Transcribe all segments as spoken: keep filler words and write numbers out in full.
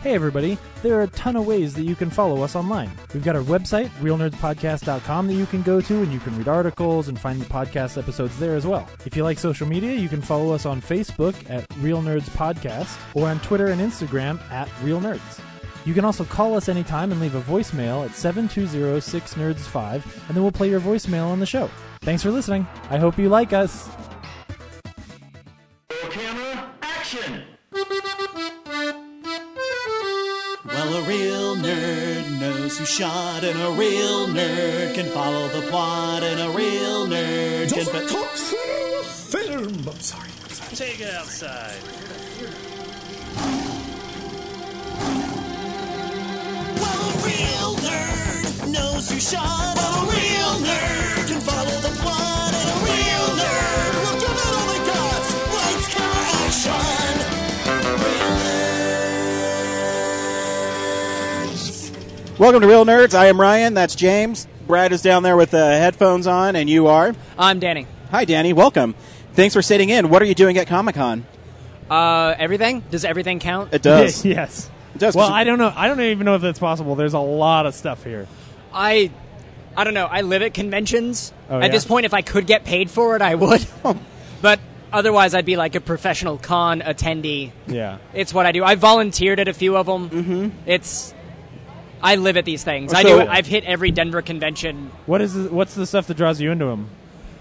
Hey everybody, there are a ton of ways that you can follow us online. We've got our website, real nerds podcast dot com, that you can go to and you can read articles and find the podcast episodes there as well. If you like social media, you can follow us on Facebook at Real Nerds Podcast or on Twitter and Instagram at Real Nerds. You can also call us anytime and leave a voicemail at seven two zero, six nerds five, and then we'll play your voicemail on the show. Thanks for listening. I hope you like us. Camera, action! Well, a real nerd knows who shot, and a real nerd can follow the plot, and a real nerd Just can... talk through film. I'm sorry. I'm sorry. Take it outside. Well, a real nerd knows who shot, and a real nerd can follow the plot, and a real nerd will give it all they got. Lights, camera, action! Real Welcome to Real Nerds. I am Ryan. That's James. Brad is down there with the headphones on, and you are? I'm Danny. Hi, Danny. Welcome. Thanks for sitting in. What are you doing at Comic-Con? Uh, everything? Does everything count? It does. Yes. It does. Well, I don't know. I don't even know if that's possible. There's a lot of stuff here. I, I don't know. I live at conventions. Oh, at yeah? this point, if I could get paid for it, I would. But otherwise, I'd be like a professional con attendee. Yeah. It's what I do. I volunteered at a few of them. Mm-hmm. It's. I live at these things. I So- do. I've hit every Denver convention. What is the, what's the stuff that draws you into them?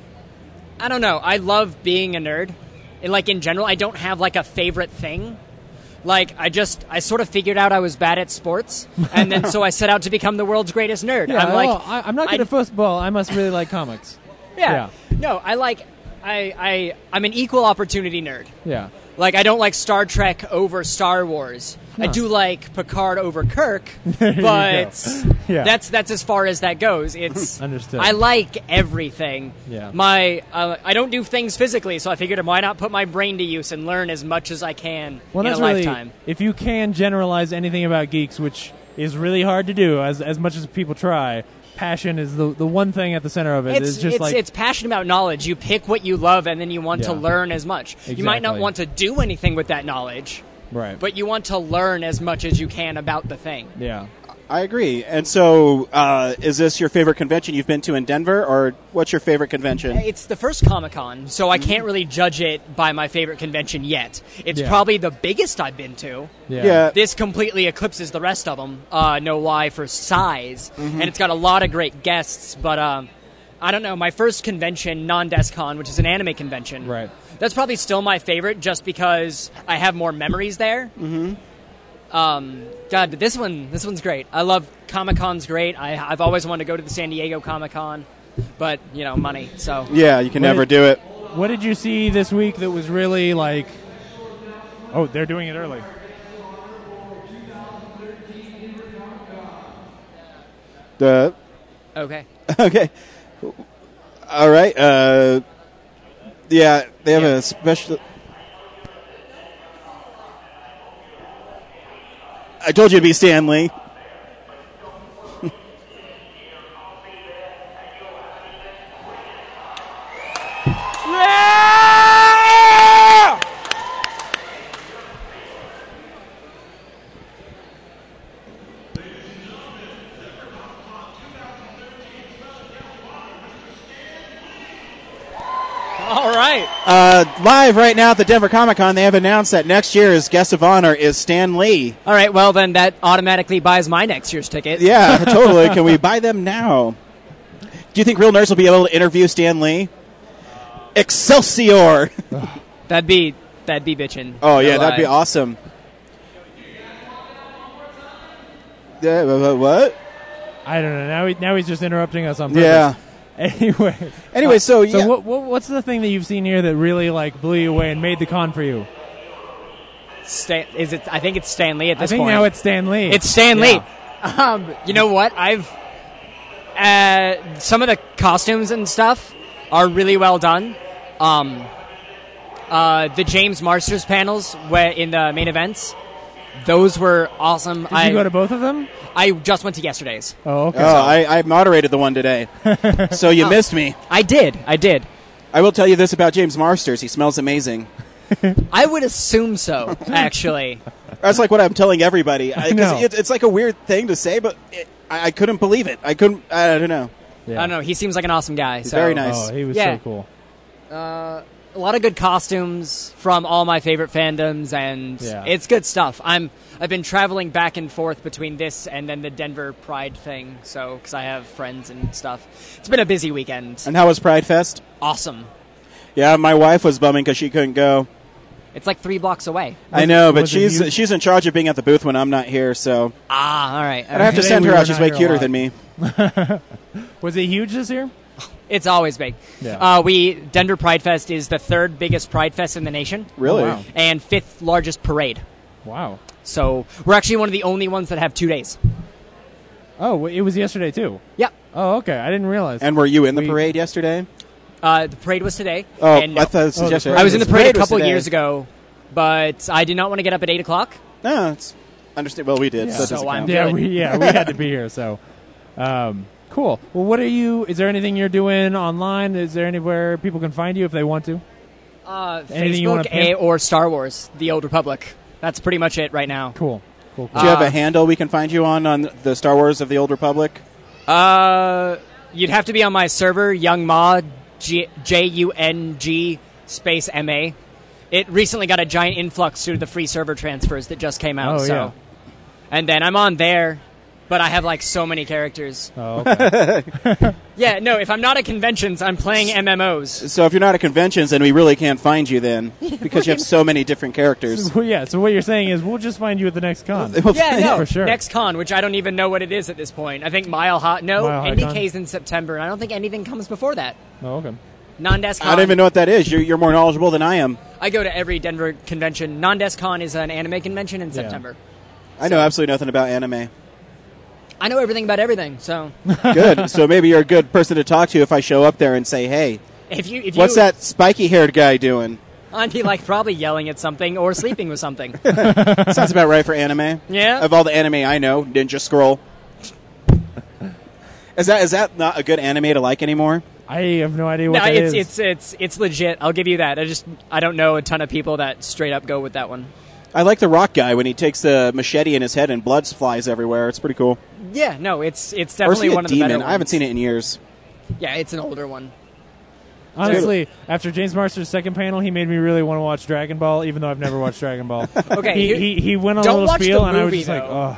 I don't know. I love being a nerd. And, like, in general, I don't have, like, a favorite thing. Like, I just, I sort of figured out I was bad at sports, and then so I set out to become the world's greatest nerd. Yeah, I'm like, well, I, I'm not good I- at football. I must really like comics. yeah. No, I like, I, I, I'm an equal opportunity nerd. Yeah. Like, I don't like Star Trek over Star Wars. I Huh. do like Picard over Kirk, There you but go. Yeah. that's that's as far as that goes. It's Understood. I like everything. Yeah. My uh, I don't do things physically, so I figured why not put my brain to use and learn as much as I can Well, in that's a really, lifetime. if you can generalize anything about geeks, which is really hard to do, as as much as people try, passion is the the one thing at the center of it. It's, It's just it's, like it's passion about knowledge. You pick what you love, and then you want to Yeah. learn as much. You might not Exactly. want to do anything with that knowledge, right. but you want to learn as much as you can about the thing. yeah. I agree. And so, uh, is this your favorite convention you've been to in Denver, or what's your favorite convention? It's the first Comic-Con, so I can't really judge it by my favorite convention yet. It's Yeah. probably the biggest I've been to. Yeah. Yeah. This completely eclipses the rest of them, uh, no lie, for size. And it's got a lot of great guests, but um, I don't know. My first convention, non-DesCon, which is an anime convention, Right. that's probably still my favorite just because I have more memories there. Mm-hmm. Um, God, but this one, this one's great. I love Comic-Con's great. I, I've always wanted to go to the San Diego Comic-Con, but, you know, money, so... Yeah, you can What never is- do it. What did you see this week that was really like? Oh, they're doing it early. The Okay. okay. All right. Uh, yeah, they have Yeah. a special. I told you to be Stan Lee. All right. Uh, live right now at the Denver Comic Con, they have announced that next year's guest of honor is Stan Lee. All right, well, then that automatically buys my next year's ticket. Yeah, totally. Can we buy them now? Do you think Real Nerds will be able to interview Stan Lee? Excelsior! That'd be, that'd be bitchin'. Oh, yeah, No that'd be lie. awesome. Yeah, wha- wha- what? I don't know. Now he, now he's just interrupting us on purpose. Yeah. Anyway. Anyway, Uh, so, yeah. what, what what's the thing that you've seen here that really like blew you away and made the con for you? Stan, is it? I think it's Stan Lee at I this think point. now it's Stan Lee. It's Stan Yeah. Lee. Um, you know what? I've uh, some of the costumes and stuff are really well done. Um, uh, the James Marsters panels where in the main events, those were awesome. Did I you go to both of them? I just went to yesterday's. Oh, okay. Oh, I, I moderated the one today. So you Oh. missed me. I did. I did. I will tell you this about James Marsters. He smells amazing. I would assume so, actually. That's like what I'm telling everybody. I, 'cause know. it, it's like a weird thing to say, but it, I, I couldn't believe it. I couldn't. I don't know. Yeah. I don't know. He seems like an awesome guy. He's so. very nice. Oh, he was Yeah. so cool. Uh, a lot of good costumes from all my favorite fandoms, and Yeah. it's good stuff. I'm I've been traveling back and forth between this and then the Denver Pride thing, so because I have friends and stuff. It's been a busy weekend. And how was Pride Fest? Awesome. Yeah, my wife was bumming because she couldn't go. It's like three blocks away. I it- know, but was it she's huge? she's in charge of being at the booth when I'm not here, so Ah, all right. I'd have to Today send we her were out. She's not way here a cuter lot. than me. Was it huge this year? It's always big. Yeah. Uh, we Denver Pride Fest is the third biggest Pride Fest in the nation. Really? Oh, wow. And fifth largest parade. Wow. So we're actually one of the only ones that have two days. Oh, w- it was yesterday too. Yep. Oh, okay. I didn't realize. And were you in the We- parade yesterday? Uh, the parade was today. Oh, and no, I thought this Oh, was the yesterday. parade I was in the The parade a was couple today. years ago, but I did not want to get up at eight o'clock. No, it's understand. Well, we did. Yeah. So, it So doesn't I'm count. yeah, good. we yeah we had to be here. So, um, cool. Well, what are you? Is there anything you're doing online? Is there anywhere people can find you if they want to? Uh, Anything you wanna Facebook pimp? a, or Star Wars: The Old Republic. That's pretty much it right now. Cool. Cool. cool. Do you have Uh, a handle we can find you on on the Star Wars of the Old Republic? Uh, you'd have to be on my server, Young Ma, G- J U N G space M A. It recently got a giant influx due to the free server transfers that just came out. Oh, so, yeah. and then I'm on there, but I have like so many characters. Oh, okay. Yeah, no. If I'm not at conventions, I'm playing M M Os. So if you're not at conventions, then we really can't find you then because you have so many different characters. well, yeah. So what you're saying is we'll just find you at the next con. Yeah, no. for sure. Next con, which I don't even know what it is at this point. I think Mile High. No, Mile High N D Con? K's in September, and I don't think anything comes before that. Oh, okay. Non-Desk Con. I don't even know what that is. You're, you're more knowledgeable than I am. I go to every Denver convention. Non-Desk Con is an anime convention in Yeah. September. I know absolutely nothing about anime. I know everything about everything. So Good. So maybe you're a good person to talk to if I show up there and say, "Hey, if you, if what's you, that spiky-haired guy doing?" I'd be like probably yelling at something or sleeping with something. Sounds about right for anime. Yeah. Of all the anime I know, Ninja Scroll. Is that is that not a good anime to like anymore? I have no idea what No, that it's is. it's it's it's legit. I'll give you that. I just I don't know a ton of people that straight up go with that one. I like the rock guy when he takes the machete in his head and blood flies everywhere. It's pretty cool. Yeah, no, it's it's Or is definitely he a one of the better demon? ones. I haven't seen it in years. Yeah, it's an older one. Honestly, after James Marsters' second panel, he made me really want to watch Dragon Ball, even though I've never watched Dragon Ball. Okay, he, here- he he went on a don't little watch the spiel, and I was movie, just like, though. oh,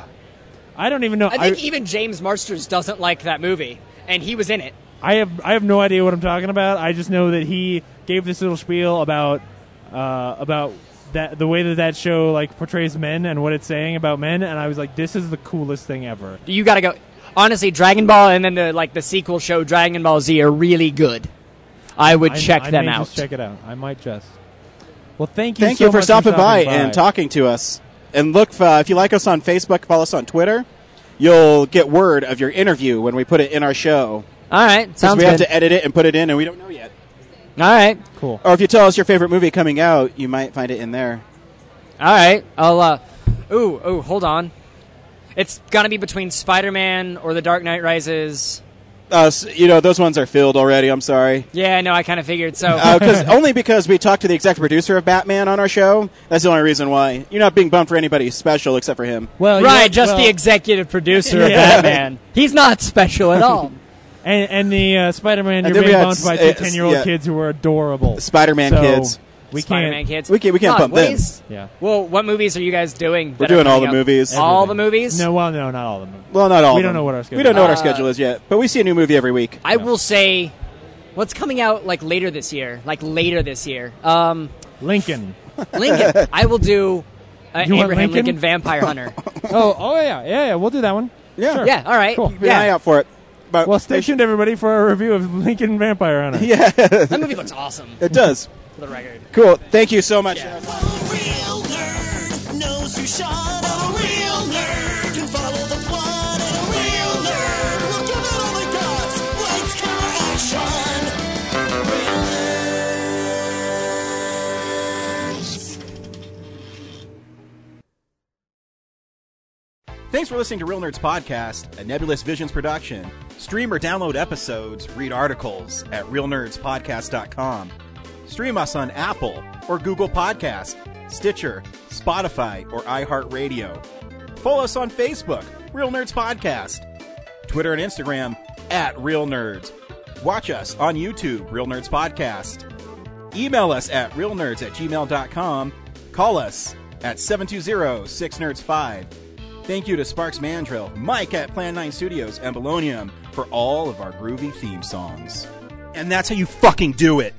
I don't even know. I think even James Marsters doesn't like that movie, and he was in it. I have I have no idea what I'm talking about. I just know that he gave this little spiel about uh, about that the way that that show like portrays men and what it's saying about men, and I was like, this is the coolest thing ever. You got to go. Honestly, Dragon Ball and then the like the sequel show Dragon Ball Z are really good. I would I, check I them may out. Just check it out. I might just. Well, thank you. Thank so you for much stopping, by, by and talking to us. And look, uh, if you like us on Facebook, follow us on Twitter. You'll get word of your interview when we put it in our show. All right, 'Cause sounds we good. have to edit it and put it in, and we don't know yet. All right, Cool. Or if you tell us your favorite movie coming out, you might find it in there. all right. I'll. Uh, ooh, ooh, hold on. It's gonna be between Spider-Man or The Dark Knight Rises. Uh, s you know, those ones are filled already. I'm sorry. Yeah, no, I kind of figured. So Uh, cause, only because we talked to the executive producer of Batman on our show. That's the only reason why. You're not being bummed for anybody special except for him. Well, right, yeah, just well, the executive producer of Yeah. Batman. He's not special at all. and, and the uh, Spider-Man. And You're then we being had bumped by s- two uh, ten-year-old yeah. kids who are adorable. Spider-Man So, kids. We Spider-Man can't. kids. We can't- we can't God, bump what them. is- Yeah. Well, what movies are you guys doing? We're that are doing all coming the up? movies. All Everything. the movies? No, well, no, not all of them. Well, not all. We of don't them. know what our schedule We don't know what our is. schedule is yet, but we see a new movie every week. I will say, what's coming out like later this year? Like later this year. Um, Lincoln. Lincoln. I will do uh, You want Abraham Lincoln? Lincoln Vampire Hunter. oh, oh yeah, yeah, yeah. We'll do that one. Yeah. Sure. Yeah, all right. Cool. Keep an eye Yeah, out for it. But Well, stay tuned, everybody, for our review of Lincoln Vampire Hunter. Yeah, that movie looks awesome. it does. For the record. Cool. Thank you so much. Yeah. A real nerd knows who shot a real nerd can follow the plot and a real nerd will give it all they got. Lights, camera, action. Real nerds. Thanks for listening to Real Nerds Podcast, a Nebulous Visions production. Stream or download episodes, read articles at real nerds podcast dot com. Stream us on Apple or Google Podcasts, Stitcher, Spotify, or iHeartRadio. Follow us on Facebook, Real Nerds Podcast. Twitter and Instagram, at Real Nerds. Watch us on YouTube, Real Nerds Podcast. Email us at realnerds at gmail dot com. Call us at seven two zero, six nerds five. Thank you to Sparks Mandrill, Mike at Plan nine Studios, and Bolognium for all of our groovy theme songs. And that's how you fucking do it.